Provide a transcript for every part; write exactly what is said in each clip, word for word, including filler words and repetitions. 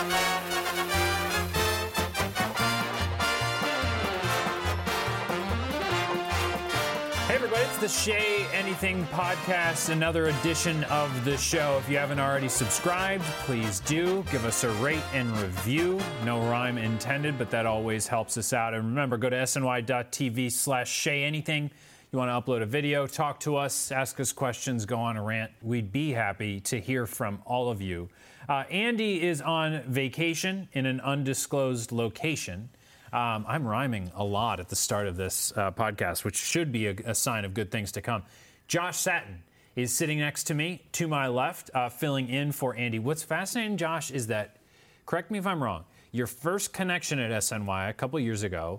Hey everybody, it's the Shea Anything Podcast, another edition of the show. If you haven't already subscribed, please do. Give us a rate and review. No rhyme intended, but that always helps us out. And remember, go to sny.tv slash Shea Anything. You want to upload a video, talk to us, ask us questions, go on a rant. We'd be happy to hear from all of you. Uh, Andy is on vacation in an undisclosed location. Um, I'm rhyming a lot at the start of this uh, podcast, which should be a, a sign of good things to come. Josh Satin is sitting next to me, to my left, uh, filling in for Andy. What's fascinating, Josh, is that, correct me if I'm wrong, your first connection at S N Y a couple years ago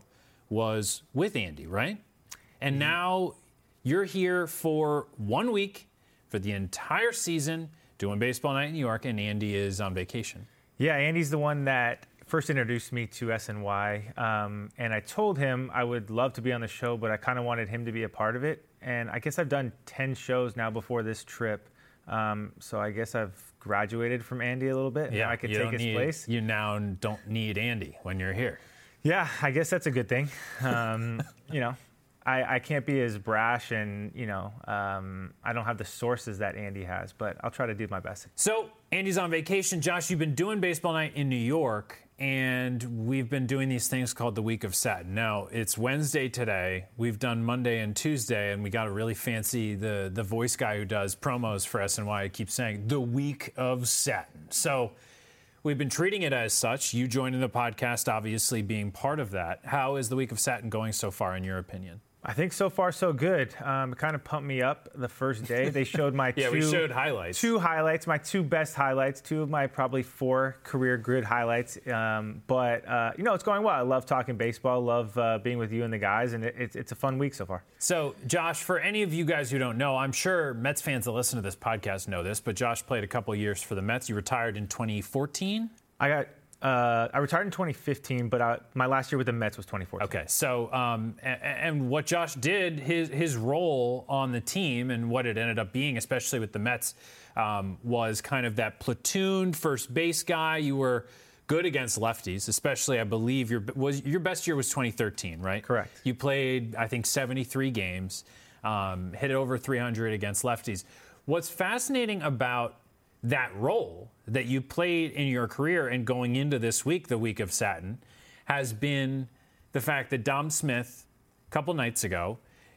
was with Andy, right? And mm-hmm. now you're here for one week for the entire season doing Baseball Night in New York, and Andy is on vacation. Yeah, Andy's the one that first introduced me to S N Y, um, and I told him I would love to be on the show, but I kind of wanted him to be a part of it. And I guess I've done ten shows now before this trip, um, so I guess I've graduated from Andy a little bit. Yeah, now I could you take don't his need, place. You now don't need Andy when you're here. Yeah, I guess that's a good thing. Um, you know, I, I can't be as brash, and you know, um, I don't have the sources that Andy has, but I'll try to do my best. So Andy's on vacation. Josh, you've been doing Baseball Night in New York, and we've been doing these things called the Week of Satin. Now, it's Wednesday today. We've done Monday and Tuesday, and we got a really fancy, the, the voice guy who does promos for S N Y keeps saying, the Week of Satin. So we've been treating it as such. You joining the podcast, obviously being part of that. How is the Week of Satin going so far, in your opinion? I think so far so good. Um, it kind of pumped me up the first day. They showed my yeah, two, we showed highlights. Two highlights, my two best highlights, two of my probably four career grid highlights. Um, but, uh, you know, it's going well. I love talking baseball, love uh, being with you and the guys, and it, it's, it's a fun week so far. So, Josh, for any of you guys who don't know, I'm sure Mets fans that listen to this podcast know this, but Josh played a couple years for the Mets. You retired in twenty fourteen? I got... Uh, I retired in twenty fifteen, but I, my last year with the Mets was twenty fourteen. Okay, so um, and, and what Josh did, his his role on the team and what it ended up being, especially with the Mets, um, was kind of that platoon first base guy. You were good against lefties, especially I believe your was your best year was twenty thirteen, right? Correct. You played, I think, seventy-three games, um, hit over three hundred against lefties. What's fascinating about that role that you played in your career and going into this week, the Week of Satin, has been the fact that Dom Smith, a couple nights ago,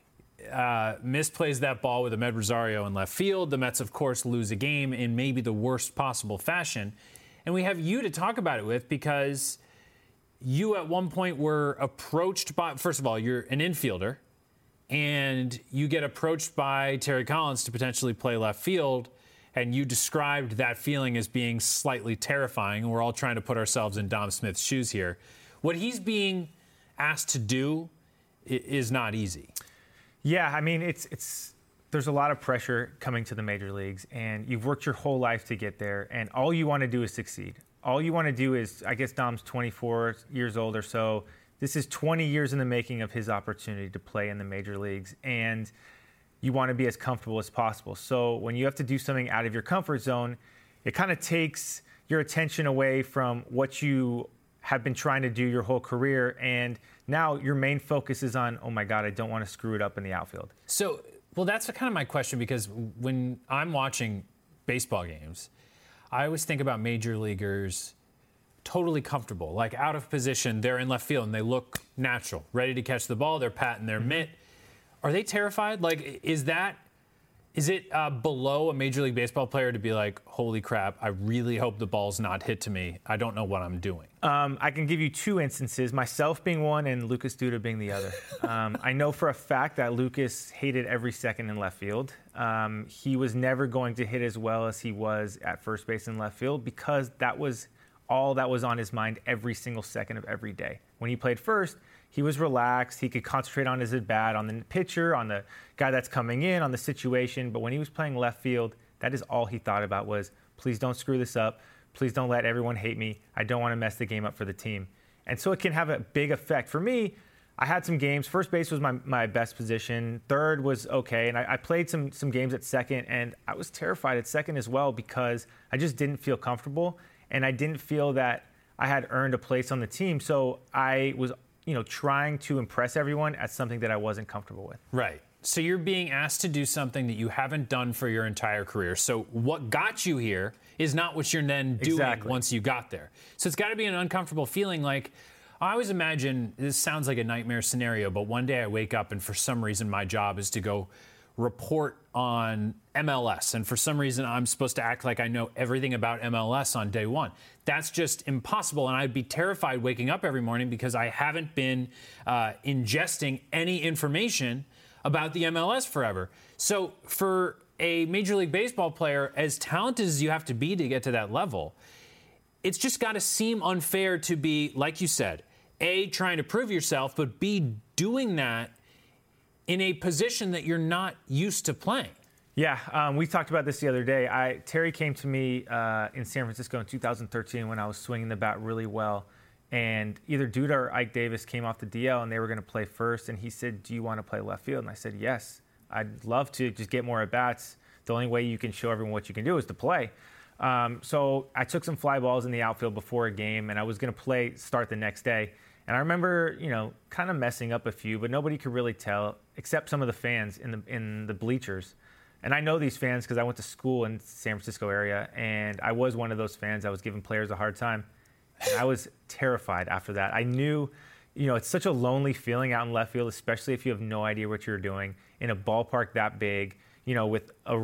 uh, misplays that ball with Amed Rosario in left field. The Mets, of course, lose a game in maybe the worst possible fashion. And we have you to talk about it with because you at one point were approached by, first of all, you're an infielder, and you get approached by Terry Collins to potentially play left field. And you described that feeling as being slightly terrifying. And we're all trying to put ourselves in Dom Smith's shoes here. What he's being asked to do is not easy. Yeah, I mean, it's it's there's a lot of pressure coming to the major leagues, and you've worked your whole life to get there, and all you want to do is succeed. All you want to do is, I guess Dom's twenty-four years old or so. This is twenty years in the making of his opportunity to play in the major leagues, and you want to be as comfortable as possible. So when you have to do something out of your comfort zone, it kind of takes your attention away from what you have been trying to do your whole career. And now your main focus is on, oh my God, I don't want to screw it up in the outfield. So, well, that's kind of my question, because when I'm watching baseball games, I always think about major leaguers totally comfortable, like out of position. They're in left field and they look natural, ready to catch the ball. They're patting their mitt. Are they terrified? Like, is that, is it uh, below a Major League Baseball player to be like, holy crap, I really hope the ball's not hit to me. I don't know what I'm doing. Um, I can give you two instances, myself being one and Lucas Duda being the other. um, I know for a fact that Lucas hated every second in left field. Um, he was never going to hit as well as he was at first base in left field because that was all that was on his mind every single second of every day. When he played first, he was relaxed. He could concentrate on his at-bat, on the pitcher, on the guy that's coming in, on the situation. But when he was playing left field, that is all he thought about was, please don't screw this up. Please don't let everyone hate me. I don't want to mess the game up for the team. And so it can have a big effect. For me, I had some games. First base was my, my best position. Third was okay. And I, I played some, some games at second, and I was terrified at second as well because I just didn't feel comfortable. and I didn't feel that I had earned a place on the team. So I was, you know, trying to impress everyone at something that I wasn't comfortable with. Right. So you're being asked to do something that you haven't done for your entire career. So what got you here is not what you're then doing Exactly. once you got there. So it's got to be an uncomfortable feeling. Like, I always imagine, this sounds like a nightmare scenario, but one day I wake up and for some reason my job is to go report on M L S. And for some reason I'm supposed to act like I know everything about M L S on day one. That's just impossible. And I'd be terrified waking up every morning because I haven't been uh, ingesting any information about the M L S forever. So for a Major League Baseball player, as talented as you have to be to get to that level, it's just got to seem unfair to be, like you said, A, trying to prove yourself, but B, doing that in a position that you're not used to playing. Yeah, um, we talked about this the other day. I, Terry came to me uh, in San Francisco in two thousand thirteen when I was swinging the bat really well. And either Duda or Ike Davis came off the D L and they were going to play first. And he said, do you want to play left field? And I said, yes, I'd love to just get more at-bats. The only way you can show everyone what you can do is to play. Um, so I took some fly balls in the outfield before a game, and I was going to play, start the next day. And I remember, you know, kind of messing up a few, but nobody could really tell except some of the fans in the in the bleachers. And I know these fans because I went to school in the San Francisco area, and I was one of those fans. I was giving players a hard time. And I was terrified after that. I knew, you know, it's such a lonely feeling out in left field, especially if you have no idea what you're doing in a ballpark that big, you know, with a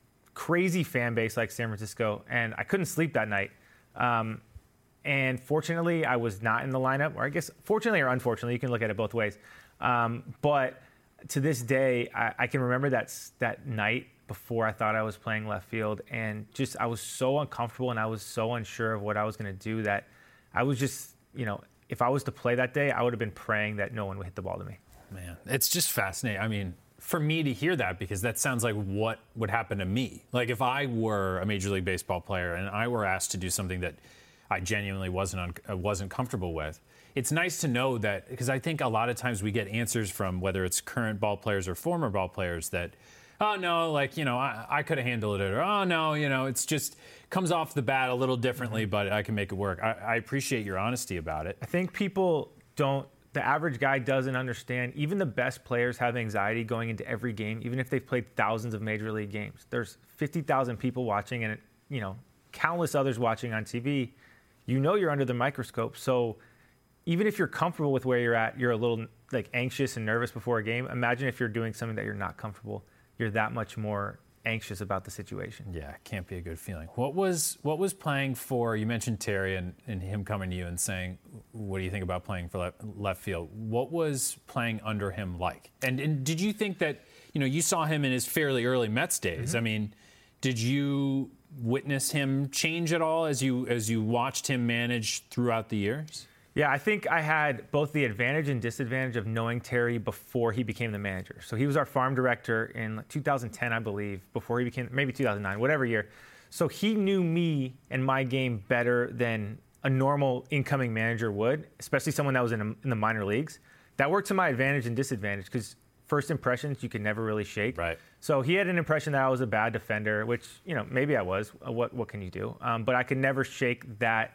crazy fan base like San Francisco. And I couldn't sleep that night. Um, and fortunately, I was not in the lineup, or I guess fortunately or unfortunately, you can look at it both ways. Um, but to this day, I, I can remember that, that night before I thought I was playing left field. And just, I was so uncomfortable and I was so unsure of what I was going to do that I was just, you know, if I was to play that day, I would have been praying that no one would hit the ball to me. Man, it's just fascinating. I mean, for me to hear that, because that sounds like what would happen to me. Like if I were a Major League Baseball player and I were asked to do something that I genuinely wasn't un- uh, wasn't comfortable with, it's nice to know that, because I think a lot of times we get answers from whether it's current ball players or former ball players that, oh no, like, you know, I, I could have handled it, or oh no, you know, it's just comes off the bat a little differently, but I can make it work. I, I appreciate your honesty about it. I think people don't, the average guy doesn't understand, even the best players have anxiety going into every game, even if they've played thousands of Major League games. There's fifty thousand people watching and, you know, countless others watching on T V. You know you're under the microscope. So even if you're comfortable with where you're at, you're a little like anxious and nervous before a game. Imagine if you're doing something that you're not comfortable. You're that much more anxious about the situation. Yeah, it can't be a good feeling. What was what was playing for, you mentioned Terry and, and him coming to you and saying, what do you think about playing for left, left field? What was playing under him like? And, and did you think that, you know, you saw him in his fairly early Mets days. Mm-hmm. I mean, did you witness him change at all as you as you watched him manage throughout the years? Yeah, I think I had both the advantage and disadvantage of knowing Terry before he became the manager. So he was our farm director in two thousand ten, I believe, before he became, maybe two thousand nine, whatever year. So he knew me and my game better than a normal incoming manager would, especially someone that was in, a, in the minor leagues. That worked to my advantage and disadvantage because first impressions you can never really shake. Right. So he had an impression that I was a bad defender, which, you know, maybe I was. What what can you do? Um, but I could never shake that,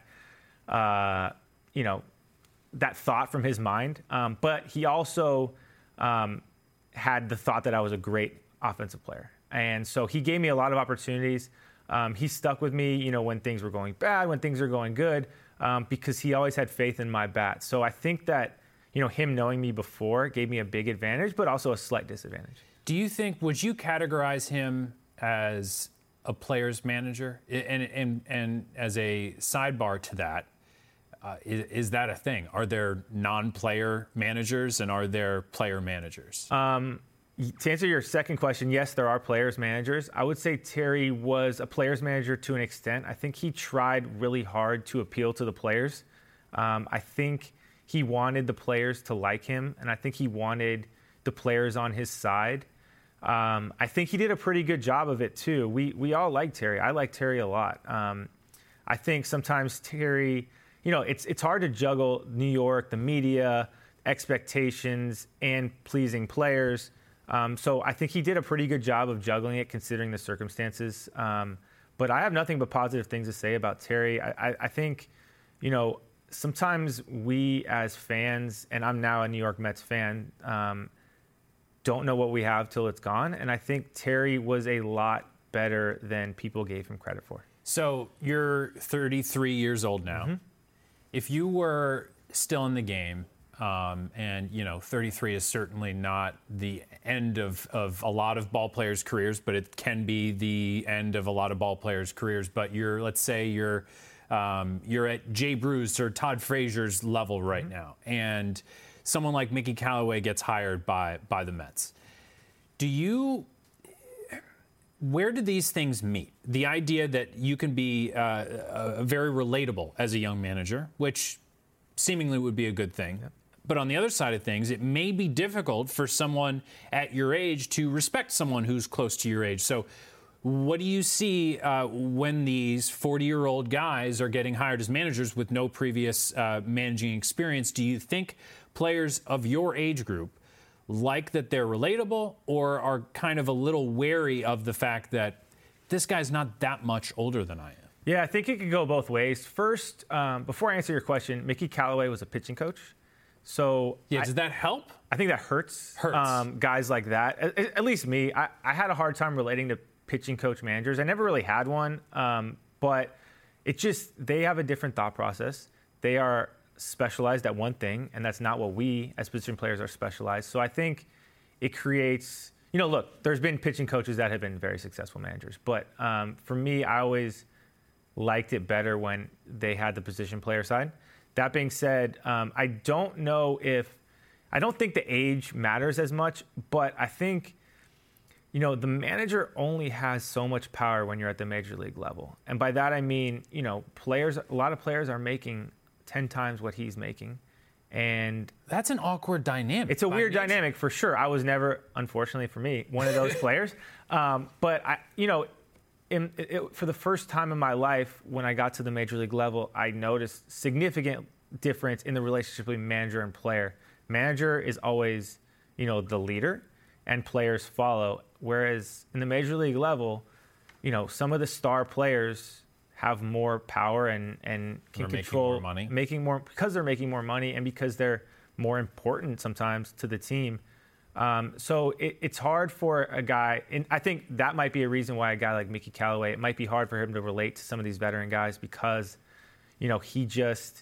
uh, you know, that thought from his mind. Um, but he also um, had the thought that I was a great offensive player. And so he gave me a lot of opportunities. Um, he stuck with me, you know, when things were going bad, when things were going good, um, because he always had faith in my bat. So I think that, you know, him knowing me before gave me a big advantage, but also a slight disadvantage. Do you think, would you categorize him as a player's manager? And, and, and as a sidebar to that, uh, is, is that a thing? Are there non-player managers and are there player managers? Um, to answer your second question, yes, there are players managers. I would say Terry was a players manager to an extent. I think he tried really hard to appeal to the players. Um, I think he wanted the players to like him, and I think he wanted the players on his side. Um, I think he did a pretty good job of it, too. We we all like Terry. I like Terry a lot. Um, I think sometimes Terry, you know, it's it's hard to juggle New York, the media, expectations, and pleasing players. Um, so I think he did a pretty good job of juggling it, considering the circumstances. Um, but I have nothing but positive things to say about Terry. I, I, I think, you know, sometimes we as fans, and I'm now a New York Mets fan, um, don't know what we have till it's gone. And I think Terry was a lot better than people gave him credit for. So you're thirty-three years old now. Mm-hmm. If you were still in the game, um, and, you know, thirty-three is certainly not the end of, of a lot of ball players' careers, but it can be the end of a lot of ball players' careers. But you're, let's say you're, um, you're at Jay Bruce or Todd Frazier's level right mm-hmm. now, and someone like Mickey Callaway gets hired by by the Mets. Do you, where do these things meet? The idea that you can be uh, uh, very relatable as a young manager, which seemingly would be a good thing. Yep. But on the other side of things, it may be difficult for someone at your age to respect someone who's close to your age. So what do you see uh, when these forty-year-old guys are getting hired as managers with no previous uh, managing experience? Do you think players of your age group like that they're relatable, or are kind of a little wary of the fact that this guy's not that much older than I am? Yeah, I think it could go both ways. First, um, before I answer your question, Mickey Callaway was a pitching coach. So yeah, does I, that help? I think that hurts, hurts. Um, guys like that. At, at least me. I, I had a hard time relating to pitching coach managers. I never really had one, um, but it just, they have a different thought process. They are specialized at one thing, and that's not what we as position players are specialized. So I think it creates, you know, look, there's been pitching coaches that have been very successful managers, but um, for me, I always liked it better when they had the position player side. That being said, um, I don't know if, I don't think the age matters as much, but I think, you know, the manager only has so much power when you're at the major league level. And by that, I mean, you know, players, a lot of players are making ten times what he's making. And that's an awkward dynamic. It's a weird nature. dynamic for sure. I was never, unfortunately for me, one of those players. Um, but, I, you know, in, it, for the first time in my life, when I got to the major league level, I noticed significant difference in the relationship between manager and player. Manager is always, you know, the leader, and players follow. Whereas in the major league level, you know, some of the star players have more power and, and can they're control making more money. making more because they're making more money and because they're more important sometimes to the team. Um, so it, it's hard for a guy, and I think that might be a reason why a guy like Mickey Callaway, it might be hard for him to relate to some of these veteran guys because, you know, he just,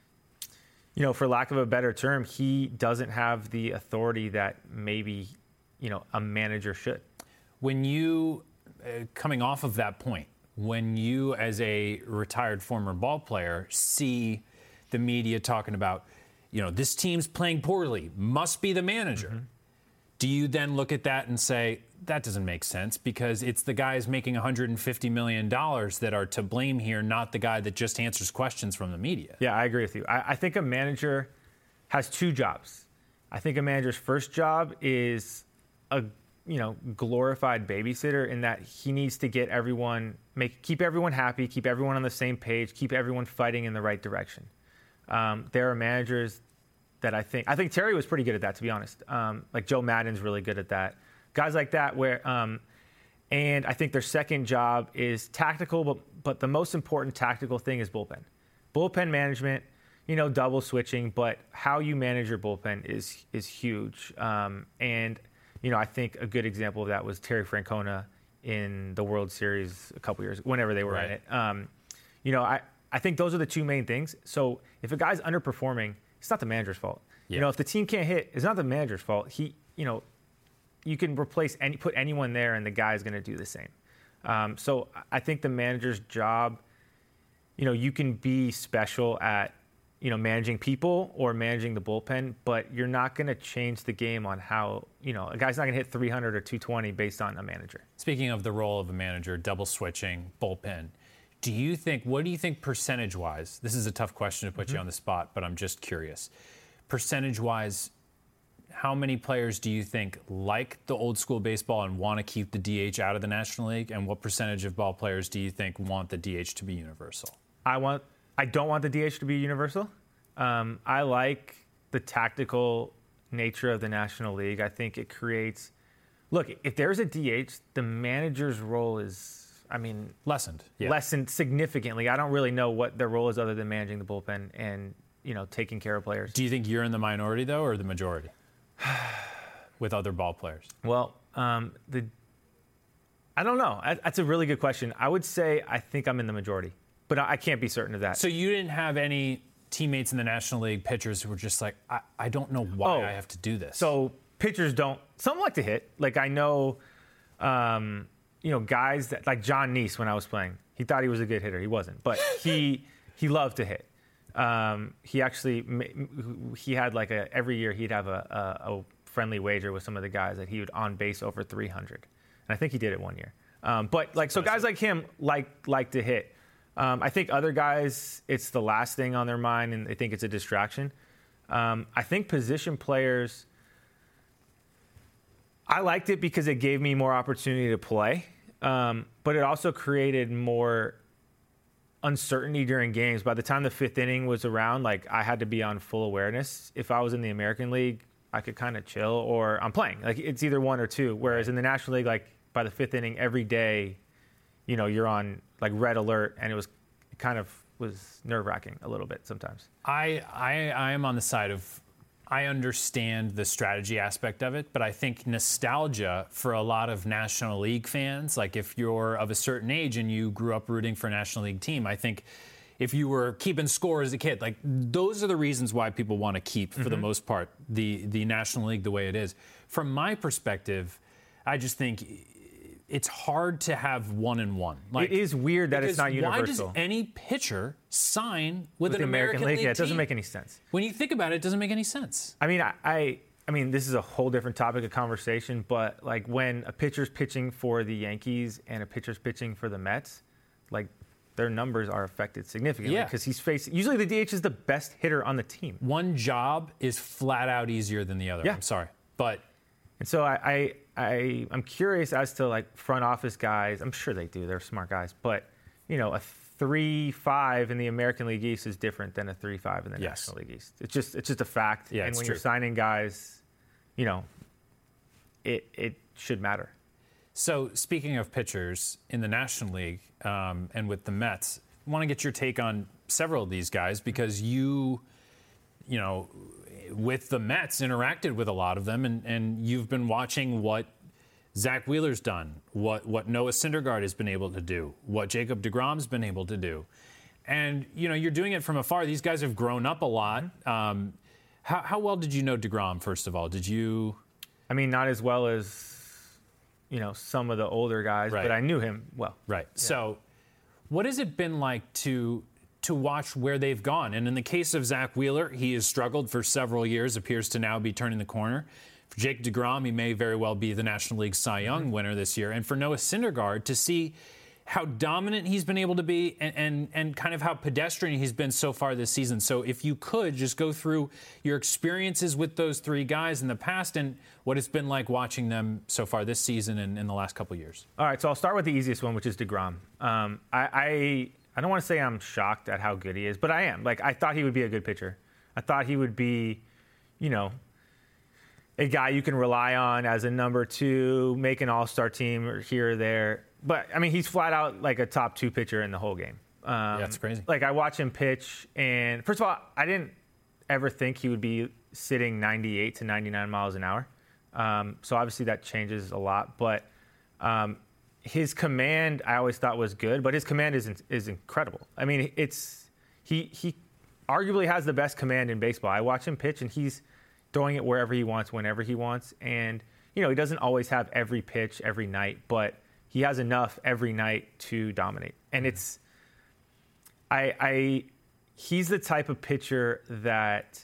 you know, for lack of a better term, he doesn't have the authority that maybe, you know, a manager should. When you, uh, coming off of that point, when you as a retired former ball player see the media talking about, you know, this team's playing poorly, must be the manager, mm-hmm. do you then look at that and say, that doesn't make sense because it's the guys making one hundred fifty million dollars that are to blame here, not the guy that just answers questions from the media? Yeah, I agree with you. I, I think a manager has two jobs. I think a manager's first job is a you know, glorified babysitter in that he needs to get everyone, make keep everyone happy, keep everyone on the same page, keep everyone fighting in the right direction. Um, there are managers that I think, I think Terry was pretty good at that, to be honest. Um, like Joe Maddon's really good at that. Guys like that where, um, and I think their second job is tactical, but, but the most important tactical thing is bullpen. Bullpen management, you know, double switching, but how you manage your bullpen is, is huge. Um, and, You know, I think a good example of that was Terry Francona in the World Series a couple years, whenever they were right. in it. Um, you know, I, I think those are the two main things. So if a guy's underperforming, it's not the manager's fault. Yeah. You know, if the team can't hit, it's not the manager's fault. He, you know, you can replace any, put anyone there, and the guy's going to do the same. Um, so I think the manager's job, you know, you can be special at, you know, managing people or managing the bullpen, but you're not going to change the game on how, you know, a guy's not going to hit three hundred or two twenty based on a manager. Speaking of the role of a manager, double switching, bullpen, do you think, what do you think percentage-wise, this is a tough question to put mm-hmm. you on the spot, but I'm just curious. Percentage-wise, how many players do you think like the old school baseball and want to keep the D H out of the National League? And what percentage of ball players do you think want the D H to be universal? I want... I don't want the D H to be universal. Um, I like the tactical nature of the National League. I think it creates... Look, if there's a D H, the manager's role is I mean, lessened, yeah. lessened significantly. I don't really know what their role is other than managing the bullpen and, you know, taking care of players. Do you think you're in the minority, though, or the majority with other ball players? Well, um, the I don't know. I, that's a really good question. I would say I think I'm in the majority, but I, I can't be certain of that. So you didn't have any teammates in the National League, pitchers who were just like, I, I don't know why oh, I have to do this. So pitchers don't, some like to hit. Like I know, um, you know, guys that, like John Neese when I was playing, he thought he was a good hitter. He wasn't, but he he loved to hit. Um, he actually, he had like a, every year he'd have a, a, a friendly wager with some of the guys that he would on base over three hundred. And I think he did it one year. Um, but like, so guys like him like, like to hit. Um, I think other guys, it's the last thing on their mind and they think it's a distraction. Um, I think position players, I liked it because it gave me more opportunity to play, um, but it also created more uncertainty during games. By the time the fifth inning was around, like I had to be on full awareness. If I was in the American League, I could kind of chill, or I'm playing. Like it's either one or two. Whereas in the National League, like by the fifth inning, every day, you know, you're on like red alert, and it was it kind of was nerve wracking a little bit sometimes. I I I am on the side of. I understand the strategy aspect of it, but I think nostalgia for a lot of National League fans, like if you're of a certain age and you grew up rooting for a National League team, I think if you were keeping score as a kid, like those are the reasons why people want to keep, for mm-hmm. the most part, the, the National League the way it is. From my perspective, I just think it's hard to have one and one. Like, it is weird that it's not universal. Why does any pitcher sign with, with an the American, American League? League yeah, it doesn't team? make any sense. When you think about it, it doesn't make any sense. I mean, I, I, I mean, this is a whole different topic of conversation. But like when a pitcher's pitching for the Yankees and a pitcher's pitching for the Mets, like their numbers are affected significantly because yeah. he's facing. Usually, the D H is the best hitter on the team. One job is flat out easier than the other. Yeah. I'm sorry, but. And so I, I, I, I'm curious as to like front office guys. I'm sure they do. They're smart guys. But, you know, a three five in the American League East is different than a three five in the yes. National League East. It's just it's just a fact. Yeah, and it's when true. you're signing guys, you know, it it should matter. So speaking of pitchers in the National League um, and with the Mets, I want to get your take on several of these guys because you, you know, with the Mets, interacted with a lot of them, and, and you've been watching what Zach Wheeler's done, what, what Noah Syndergaard has been able to do, what Jacob deGrom's been able to do. And, you know, you're doing it from afar. These guys have grown up a lot. Um, how, how well did you know deGrom, first of all? Did you... I mean, not as well as, you know, some of the older guys, right. but I knew him well. Right. Yeah. So what has it been like to... to watch where they've gone? And in the case of Zach Wheeler, he has struggled for several years, appears to now be turning the corner. For Jake deGrom, he may very well be the National League Cy Young mm-hmm. winner this year. And for Noah Syndergaard, to see how dominant he's been able to be and, and, and kind of how pedestrian he's been so far this season. So if you could just go through your experiences with those three guys in the past and what it's been like watching them so far this season and in the last couple of years. All right, so I'll start with the easiest one, which is deGrom. Um, I... I I don't want to say I'm shocked at how good he is, but I am. Like, I thought he would be a good pitcher. I thought he would be, you know, a guy you can rely on as a number two, make an all-star team or here or there. But, I mean, he's flat out like a top two pitcher in the whole game. Um, yeah, that's crazy. Like, I watch him pitch, and first of all, I didn't ever think he would be sitting ninety-eight to ninety-nine miles an hour. Um, so, obviously, that changes a lot. But, um, his command, I always thought was good, but his command is is incredible. I mean, it's he he arguably has the best command in baseball. I watch him pitch, and he's throwing it wherever he wants, whenever he wants. And you know, he doesn't always have every pitch every night, but he has enough every night to dominate. And it's I I he's the type of pitcher that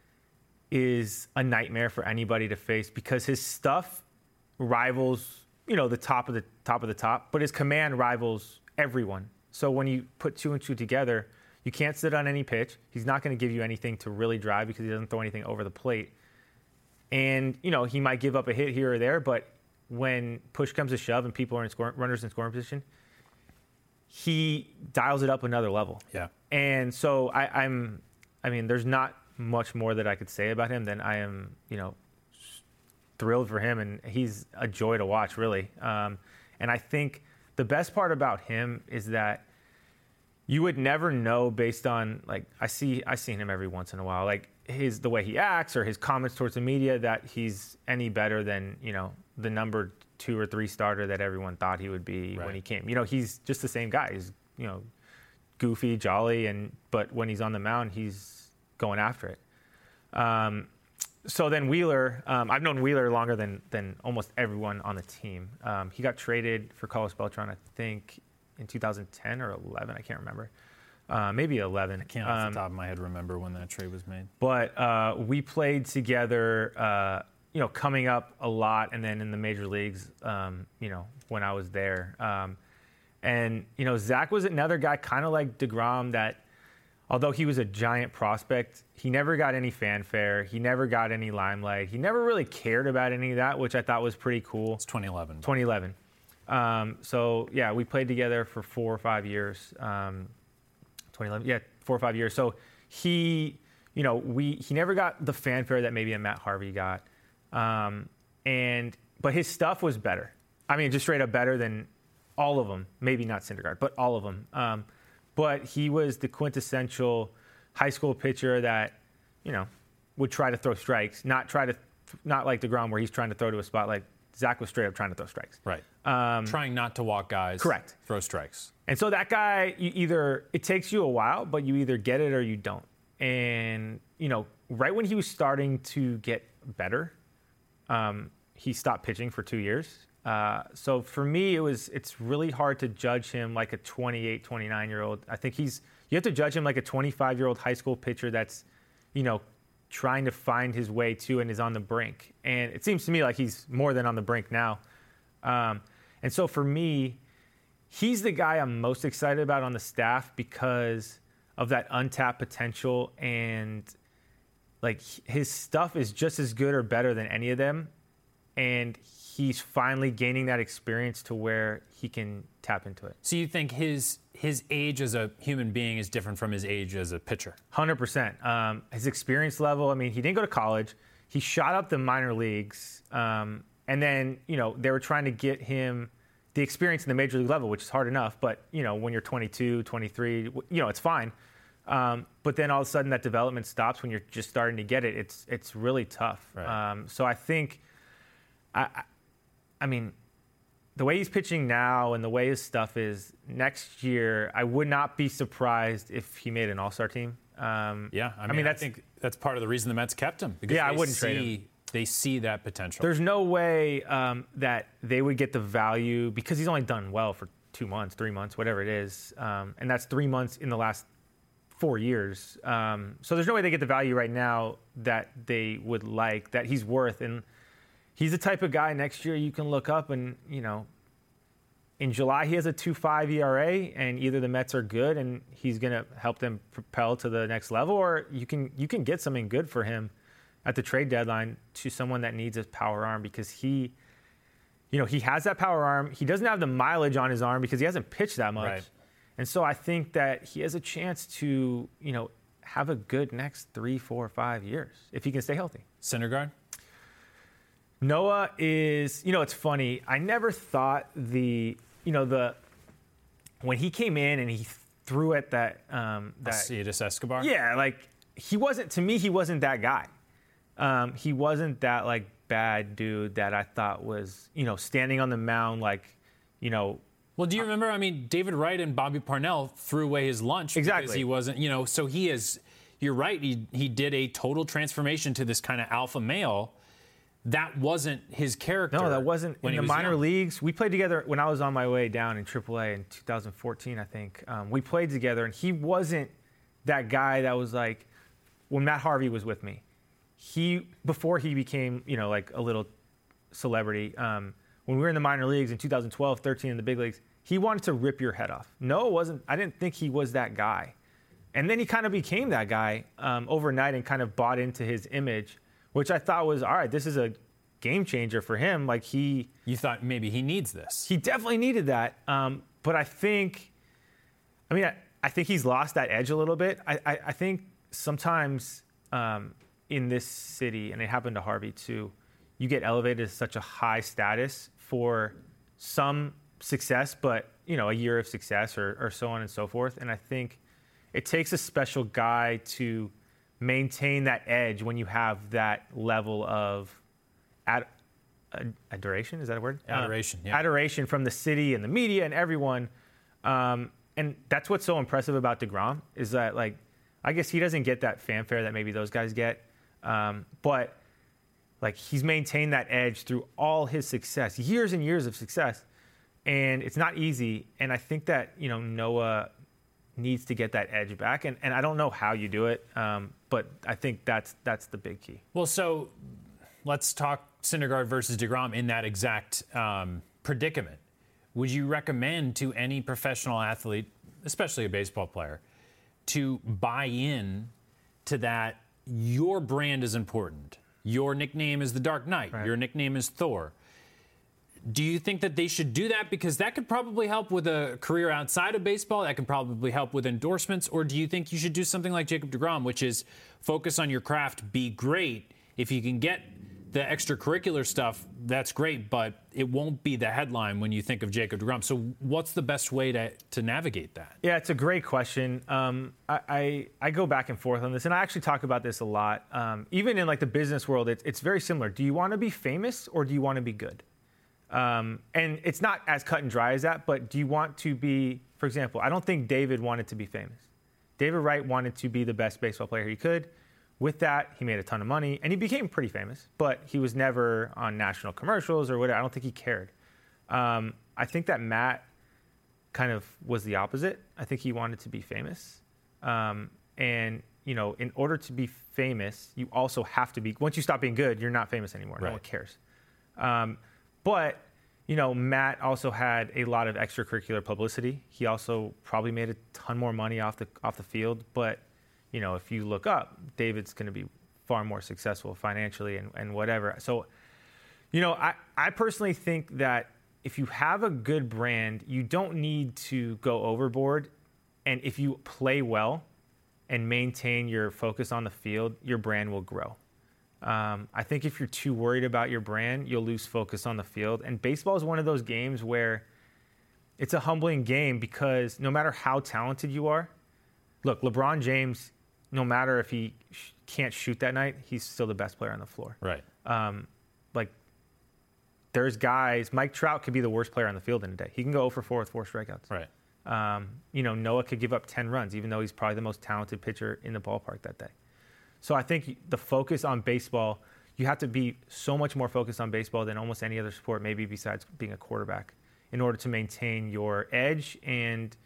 is a nightmare for anybody to face because his stuff rivals, you know, the top of the top of the top, but his command rivals everyone. So when you put two and two together, you can't sit on any pitch. He's not going to give you anything to really drive because he doesn't throw anything over the plate. And, you know, he might give up a hit here or there, but when push comes to shove and people are in score, runners in scoring position, he dials it up another level. Yeah. And so I, I'm, I mean, there's not much more that I could say about him than I am, you know, thrilled for him, and he's a joy to watch, really. Um, and I think the best part about him is that you would never know based on, like, I see, I seen him every once in a while, like his, the way he acts or his comments towards the media, that he's any better than, you know, the number two or three starter that everyone thought he would be right. when he came. You know, he's just the same guy. He's, you know, goofy, jolly, and, but when he's on the mound, he's going after it. Um, so then Wheeler, um, I've known Wheeler longer than, than almost everyone on the team. Um, he got traded for Carlos Beltran, I think, in two thousand ten or eleven, I can't remember. Uh, maybe eleven. I can't off um, the top of my head remember when that trade was made. But uh, we played together, uh, you know, coming up a lot, and then in the major leagues, um, you know, when I was there. Um, and, you know, Zach was another guy kind of like DeGrom that, although he was a giant prospect, he never got any fanfare. He never got any limelight. He never really cared about any of that, which I thought was pretty cool. It's twenty eleven. twenty eleven. Um, so, yeah, we played together for four or five years. Um, twenty eleven, yeah, four or five years. So he, you know, we he never got the fanfare that maybe a Matt Harvey got. Um, and but his stuff was better. I mean, just straight up better than all of them. Maybe not Syndergaard, but all of them. Um, but he was the quintessential high school pitcher that, you know, would try to throw strikes, not try to, not like DeGrom where he's trying to throw to a spot. Like Zach was straight up trying to throw strikes. Right. Um, trying not to walk guys. Correct. Throw strikes. And so that guy, you either, it takes you a while, but you either get it or you don't. And, you know, right when he was starting to get better, um, he stopped pitching for two years. Uh, so for me, it was, it's really hard to judge him like a twenty-eight, twenty-nine year old. I think he's, you have to judge him like a twenty-five year old high school pitcher that's, you know, trying to find his way to and is on the brink. And it seems to me like he's more than on the brink now. Um, and so for me, he's the guy I'm most excited about on the staff because of that untapped potential, and like his stuff is just as good or better than any of them. And he's finally gaining that experience to where he can tap into it. So you think his his age as a human being is different from his age as a pitcher? one hundred percent. Um, his experience level, I mean, he didn't go to college. He shot up the minor leagues. Um, and then, you know, they were trying to get him the experience in the major league level, which is hard enough. But, you know, when you're twenty-two, twenty-three, you know, it's fine. Um, but then all of a sudden that development stops when you're just starting to get it. It's it's really tough. Right. Um, so I think, I, I, I mean, the way he's pitching now and the way his stuff is, next year, I would not be surprised if he made an all-star team. Um, yeah, I mean, I, mean, that's, I think that's part of the reason the Mets kept him. Because yeah, they I wouldn't see, trade him. They see that potential. There's no way um, that they would get the value because he's only done well for two months, three months, whatever it is. Um, and that's three months in the last four years. Um, so there's no way they get the value right now that they would like, that he's worth. And he's the type of guy next year you can look up and, you know, in July he has a two point five E R A, and either the Mets are good and he's going to help them propel to the next level, or you can you can get something good for him at the trade deadline to someone that needs a power arm, because he, you know, he has that power arm. He doesn't have the mileage on his arm because he hasn't pitched that much. Right. And so I think that he has a chance to, you know, have a good next three, four, five years if he can stay healthy. Syndergaard? Noah is, you know, it's funny. I never thought the, you know, the, when he came in and he threw at that, um, that Alcides Escobar? Yeah, like he wasn't, to me, he wasn't that guy. Um, he wasn't that like bad dude that I thought was, you know, standing on the mound like, you know. Well, do you remember, I mean, David Wright and Bobby Parnell threw away his lunch exactly. because he wasn't, you know, so he is, you're right, he, he did a total transformation to this kind of alpha male. That wasn't his character. No, that wasn't when in the was minor young. leagues. We played together when I was on my way down in triple A in two thousand fourteen, I think. Um, we played together, and he wasn't that guy that was like, when Matt Harvey was with me, he, before he became, you know, like a little celebrity, um, when we were in the minor leagues in two thousand twelve, thirteen in the big leagues, he wanted to rip your head off. No, it wasn't. I didn't think he was that guy. And then he kind of became that guy um, overnight and kind of bought into his image, which I thought was, all right, this is a game changer for him. Like he, you thought maybe he needs this. He definitely needed that. Um, but I think, I mean, I, I think he's lost that edge a little bit. I, I, I think sometimes um, in this city, and it happened to Harvey too, you get elevated to such a high status for some success, but, you know, a year of success or, or so on and so forth. And I think it takes a special guy to maintain that edge when you have that level of ad, ad, adoration. Is that a word? Adoration, uh, yeah. Adoration from the city and the media and everyone. Um, and that's what's so impressive about DeGrom is that, like, I guess he doesn't get that fanfare that maybe those guys get. Um, but, like, he's maintained that edge through all his success, years and years of success. And it's not easy. And I think that, you know, Noah needs to get that edge back. And, and I don't know how you do it, um, but I think that's that's the big key. Well, so let's talk Syndergaard versus DeGrom in that exact um, predicament. Would you recommend to any professional athlete, especially a baseball player, to buy in to that your brand is important? Your nickname is the Dark Knight. Right. Your nickname is Thor. Do you think that they should do that? Because that could probably help with a career outside of baseball. That could probably help with endorsements. Or do you think you should do something like Jacob DeGrom, which is focus on your craft, be great. If you can get the extracurricular stuff, that's great, but it won't be the headline when you think of Jacob DeGrom. So what's the best way to, to navigate that? Yeah, it's a great question. Um, I, I, I go back and forth on this, and I actually talk about this a lot. Um, even in like the business world, it, it's very similar. Do you want to be famous or do you want to be good? Um, and it's not as cut and dry as that, but do you want to be, for example, I don't think David wanted to be famous. David Wright wanted to be the best baseball player he could. With that, he made a ton of money, and he became pretty famous, but he was never on national commercials or whatever. I don't think he cared. Um, I think that Matt kind of was the opposite. I think he wanted to be famous. Um, and, you know, in order to be famous, you also have to be, once you stop being good, you're not famous anymore. Right. No one cares. Um, but, you know, Matt also had a lot of extracurricular publicity. He also probably made a ton more money off the off the field, but you know, if you look up, David's going to be far more successful financially and, and whatever. So, you know, I, I personally think that if you have a good brand, you don't need to go overboard. And if you play well and maintain your focus on the field, your brand will grow. Um, I think if you're too worried about your brand, you'll lose focus on the field. And baseball is one of those games where it's a humbling game because no matter how talented you are, look, LeBron James, no matter if he sh- can't shoot that night, he's still the best player on the floor. Right. Um, like, there's guys, Mike Trout could be the worst player on the field in a day. He can go oh for four with four strikeouts. Right. Um, you know, Noah could give up ten runs, even though he's probably the most talented pitcher in the ballpark that day. So I think the focus on baseball, you have to be so much more focused on baseball than almost any other sport, maybe besides being a quarterback, in order to maintain your edge and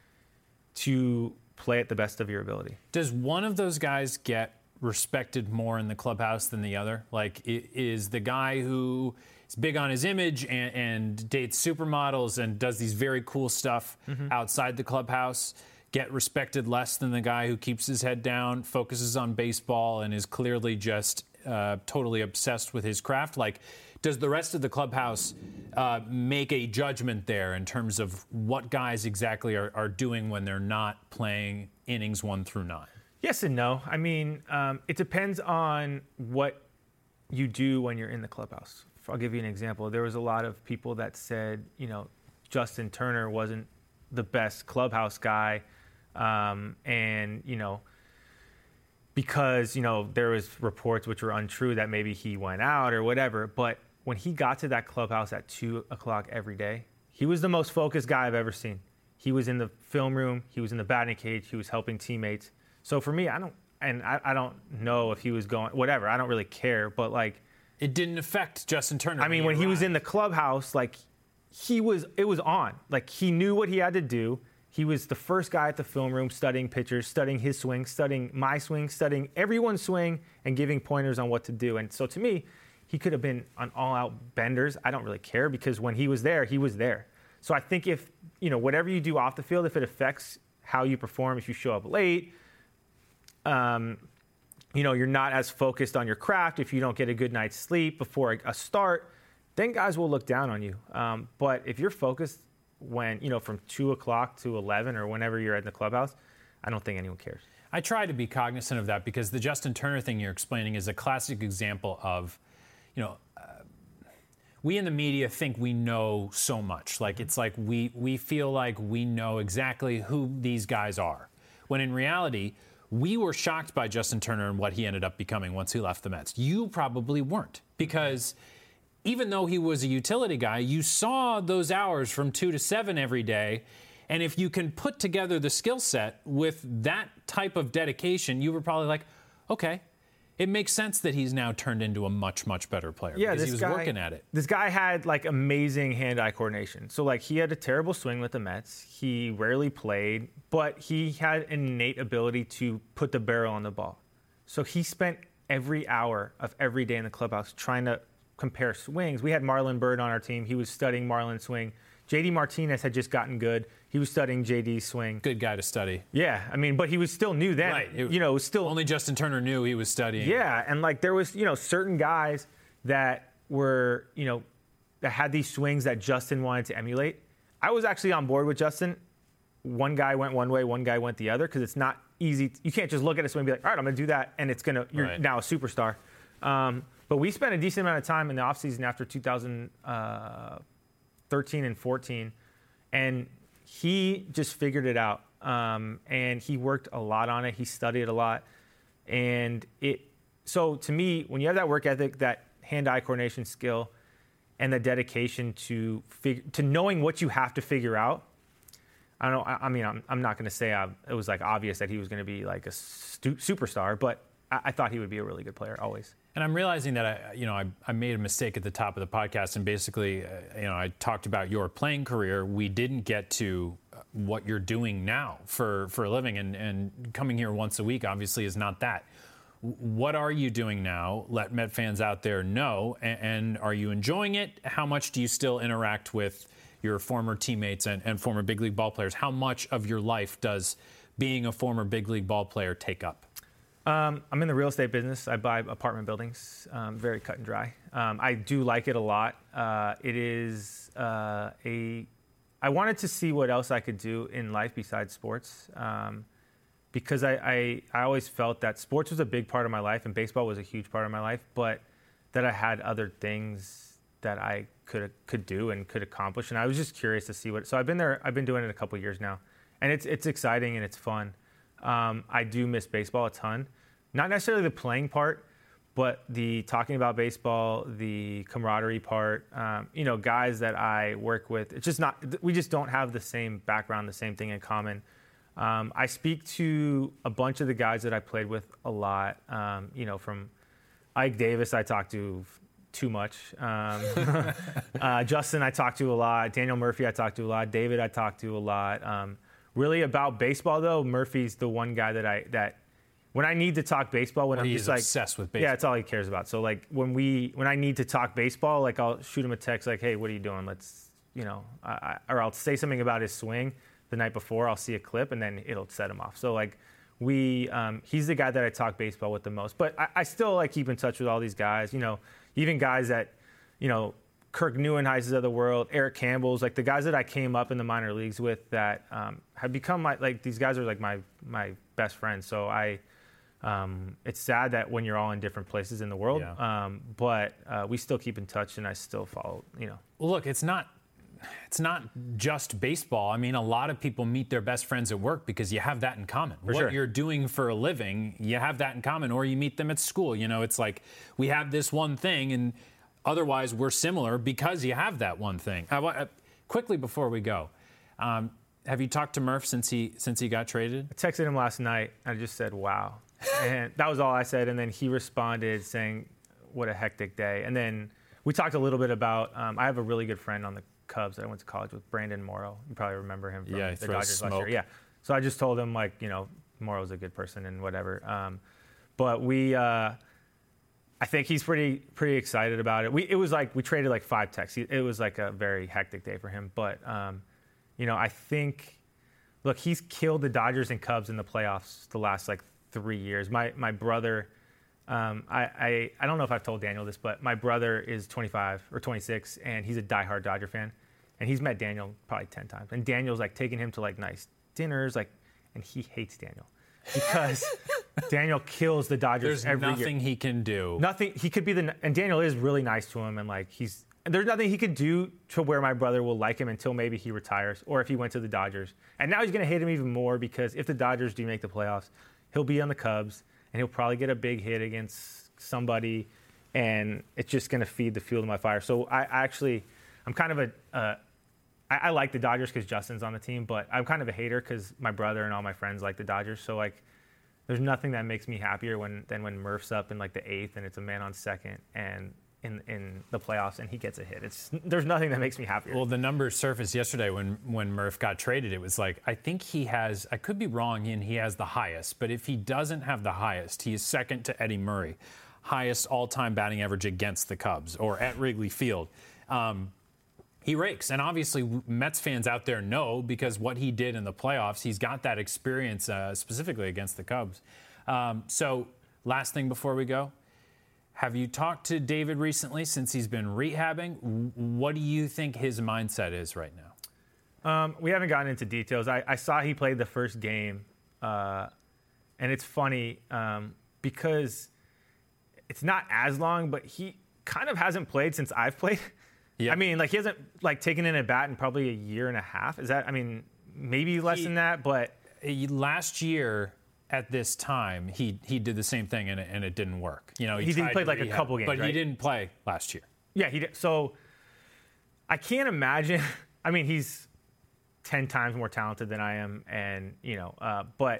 to play at the best of your ability. Does one of those guys get respected more in the clubhouse than the other? Like, is the guy who is big on his image and, and dates supermodels and does these very cool stuff mm-hmm. outside the clubhouse get respected less than the guy who keeps his head down, focuses on baseball, and is clearly just uh, totally obsessed with his craft? Like, does the rest of the clubhouse uh, make a judgment there in terms of what guys exactly are, are doing when they're not playing innings one through nine? Yes and no. I mean, um, it depends on what you do when you're in the clubhouse. I'll give you an example. There was a lot of people that said, you know, Justin Turner wasn't the best clubhouse guy, um, and, you know, because, you know, there was reports which were untrue that maybe he went out or whatever, but when he got to that clubhouse at two o'clock every day, he was the most focused guy I've ever seen. He was in the film room. He was in the batting cage. He was helping teammates. So for me, I don't, and I, I don't know if he was going, whatever. I don't really care, but like, it didn't affect Justin Turner. I mean, when he was in the clubhouse, like he was, it was on. Like he knew what he had to do. He was the first guy at the film room studying pitchers, studying his swing, studying my swing, studying everyone's swing, and giving pointers on what to do. And so to me, he could have been on all-out benders. I don't really care because when he was there, he was there. So I think if, you know, whatever you do off the field, if it affects how you perform, if you show up late, um, you know, you're not as focused on your craft, if you don't get a good night's sleep before a, a start, then guys will look down on you. Um, but if you're focused when, you know, from two o'clock to eleven or whenever you're at the clubhouse, I don't think anyone cares. I try to be cognizant of that because the Justin Turner thing you're explaining is a classic example of, you know, uh, we in the media think we know so much. Like, it's like we, we feel like we know exactly who these guys are. When in reality, we were shocked by Justin Turner and what he ended up becoming once he left the Mets. You probably weren't, because even though he was a utility guy, you saw those hours from two to seven every day. And if you can put together the skill set with that type of dedication, you were probably like, okay, it makes sense that he's now turned into a much, much better player, yeah, because this he was guy, working at it. This guy had like amazing hand-eye coordination. So like he had a terrible swing with the Mets. He rarely played, but he had an innate ability to put the barrel on the ball. So he spent every hour of every day in the clubhouse trying to compare swings. We had Marlon Byrd on our team. He was studying Marlon's swing. J D Martinez had just gotten good. He was studying J D's swing. Good guy to study. Yeah, I mean, but he was still new then. Right. It, you know, it was still only Justin Turner knew he was studying. Yeah, and like there was, you know, certain guys that were, you know, that had these swings that Justin wanted to emulate. I was actually on board with Justin. One guy went one way, one guy went the other, because it's not easy. You can't just look at a swing and be like, all right, I'm going to do that, and it's going to, you're right. now a superstar. Um, but we spent a decent amount of time in the offseason after two thousand thirteen and fourteen, and he just figured it out. Um, and he worked a lot on it. He studied a lot. And it, so to me, when you have that work ethic, that hand-eye coordination skill, and the dedication to fig- to knowing what you have to figure out, I don't know. I, I mean, I'm, I'm not going to say I, it was like obvious that he was going to be like a stu- superstar, but I, I thought he would be a really good player always. And I'm realizing that I, you know, I, I made a mistake at the top of the podcast, and basically, uh, you know, I talked about your playing career. We didn't get to what you're doing now for, for a living, and, and coming here once a week obviously is not that. What are you doing now? Let Met fans out there know, and, and are you enjoying it? How much do you still interact with your former teammates and, and former big league ball players? How much of your life does being a former big league ball player take up? Um, I'm in the real estate business. I buy apartment buildings, um, very cut and dry. Um, I do like it a lot. Uh, it is uh, a, I wanted to see what else I could do in life besides sports, um, because I, I, I always felt that sports was a big part of my life and baseball was a huge part of my life, but that I had other things that I could could do and could accomplish. And I was just curious to see what, so I've been there, I've been doing it a couple years now, and it's it's exciting and it's fun. Um, I do miss baseball a ton. Not necessarily the playing part, but the talking about baseball, the camaraderie part. Um, you know, guys that I work with, it's just not, we just don't have the same background, the same thing in common. Um, I speak to a bunch of the guys that I played with a lot. Um, you know, from Ike Davis, I talk to too much. Um, uh, Justin, I talk to a lot. Daniel Murphy, I talk to a lot. David, I talk to a lot. Um, really about baseball, though, Murphy's the one guy that I that. When I need to talk baseball, when well, I'm he's just like obsessed with baseball. Yeah, that's all he cares about. So like when we when I need to talk baseball, like I'll shoot him a text like, "Hey, what are you doing? Let's, you know," I, I, or I'll say something about his swing the night before. I'll see a clip and then it'll set him off. So like we, um, he's the guy that I talk baseball with the most. But I, I still like keep in touch with all these guys. You know, even guys that, you know, Kirk Neuenhuises of the world, Eric Campbell's, like the guys that I came up in the minor leagues with that um, have become my, like these guys are like my my best friends. So I. Um, it's sad that when you're all in different places in the world, yeah. um, but uh, we still keep in touch, and I still follow, you know. Well, look, it's not it's not just baseball. I mean, a lot of people meet their best friends at work because you have that in common. For what sure. you're doing for a living, you have that in common, or you meet them at school. You know, it's like we have this one thing, and otherwise we're similar because you have that one thing. I, uh, quickly before we go, um, have you talked to Murph since he since he got traded? I texted him last night. I just said, "Wow." And that was all I said. And then he responded saying, "What a hectic day." And then we talked a little bit about, um, I have a really good friend on the Cubs that I went to college with, Brandon Morrow. You probably remember him from yeah, the Dodgers smoke. last year. Yeah. So I just told him, like, you know, Morrow's a good person and whatever. Um, but we, uh, I think he's pretty pretty excited about it. We It was like, we traded like five texts. It was like a very hectic day for him. But, um, you know, I think, look, he's killed the Dodgers and Cubs in the playoffs the last, like, three years. My my brother, um, I, I I don't know if I've told Daniel this, but my brother is twenty-five or twenty-six, and he's a diehard Dodger fan, and he's met Daniel probably ten times, and Daniel's like taking him to like nice dinners, like, and he hates Daniel because Daniel kills the Dodgers There's every year. nothing he can do. Nothing he could be the and Daniel is really nice to him, and like he's there's nothing he could do to where my brother will like him until maybe he retires or if he went to the Dodgers. And now he's going to hate him even more because if the Dodgers do make the playoffs, he'll be on the Cubs and he'll probably get a big hit against somebody, and it's just going to feed the fuel to my fire. So I, I actually, I'm kind of a, uh, I, I like the Dodgers because Justin's on the team, but I'm kind of a hater because my brother and all my friends like the Dodgers. So like, there's nothing that makes me happier when than when Murph's up in like the eighth and it's a man on second and in in the playoffs and he gets a hit. It's there's nothing that makes me happier. Well, the numbers surfaced yesterday when when Murph got traded. It was like, I think he has, I could be wrong, and he has the highest, but if he doesn't have the highest, he is second to Eddie Murray, highest all-time batting average against the Cubs or at Wrigley Field. Um, He rakes, and obviously Mets fans out there know because what he did in the playoffs, he's got that experience uh, specifically against the Cubs. Um, so last thing before we go, have you talked to David recently since he's been rehabbing? What do you think his mindset is right now? Um, we haven't gotten into details. I, I saw he played the first game, uh, and it's funny um, because it's not as long, but he kind of hasn't played since I've played. Yeah. I mean, like, he hasn't, like, taken in a bat in probably a year and a half. Is that, I mean, maybe less he, than that, but... He, last year, at this time, he he did the same thing, and it, and it didn't work. You know, He, he didn't play, like, rehab, a couple games, But right? he didn't play last year. Yeah, he did. So, I can't imagine... I mean, he's ten times more talented than I am, and, you know, uh, but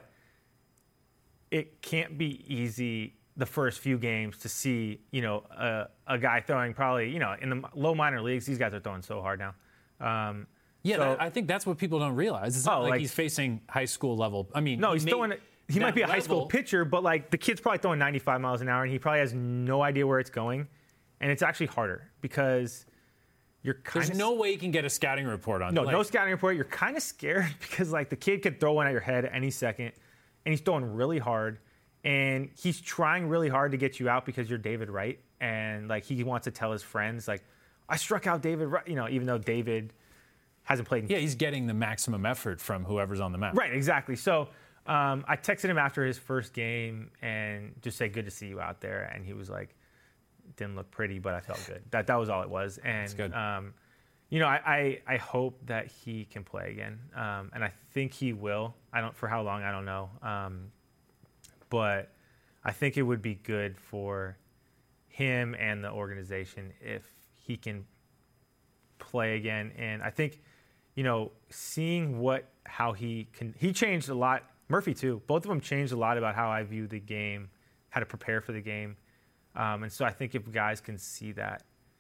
it can't be easy... the first few games to see, you know, a, a guy throwing probably, you know, in the low minor leagues, these guys are throwing so hard now. Um, yeah, so, that, I think that's what people don't realize. It's not oh, like, like he's facing high school level. I mean, no, he he's throwing. He might be a high school level. pitcher, but like the kid's probably throwing ninety-five miles an hour, and he probably has no idea where it's going, and it's actually harder because you're kind of. There's no way you can get a scouting report on. No, like, no scouting report. You're kind of scared because like the kid could throw one at your head any second, and he's throwing really hard. And he's trying really hard to get you out because you're David Wright. And, like, he wants to tell his friends, like, I struck out David Wright, you know, even though David hasn't played. In- yeah, he's getting the maximum effort from whoever's on the mound. Right, exactly. So um, I texted him after his first game and just said, good to see you out there. And he was like, didn't look pretty, but I felt good. That that was all it was. And, That's good. Um, you know, I, I, I hope that he can play again. Um, and I think he will. I don't, for how long, I don't know. Um, But I think it would be good for him and the organization if he can play again. And I think, you know, seeing what, how he can, he changed a lot. Murphy too. Both of them changed a lot about how I view the game, how to prepare for the game. Um, and so I think if guys can see that,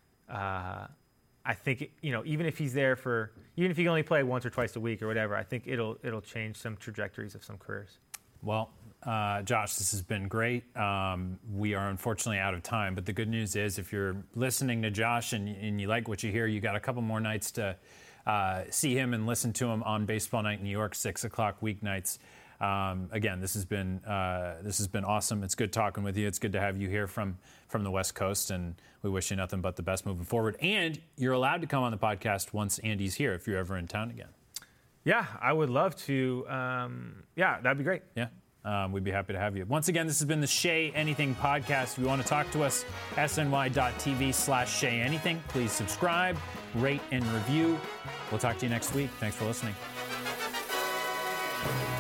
uh, I think, you know, even if he's there for, even if he can only play once or twice a week or whatever, I think it'll it'll change some trajectories of some careers. Well, uh, Josh, this has been great. Um, we are unfortunately out of time, but the good news is if you're listening to Josh and, and you like what you hear, you got a couple more nights to uh, see him and listen to him on Baseball Night in New York, six o'clock weeknights. Um, again, this has been uh, this has been awesome. It's good talking with you. It's good to have you here from from the West Coast, and we wish you nothing but the best moving forward. And you're allowed to come on the podcast once Andy's here if you're ever in town again. Yeah, I would love to. Um, yeah, that'd be great. Yeah, um, we'd be happy to have you. Once again, this has been the Shea Anything Podcast. If you want to talk to us, S N Y dot T V slash Shea Anything. Please subscribe, rate, and review. We'll talk to you next week. Thanks for listening.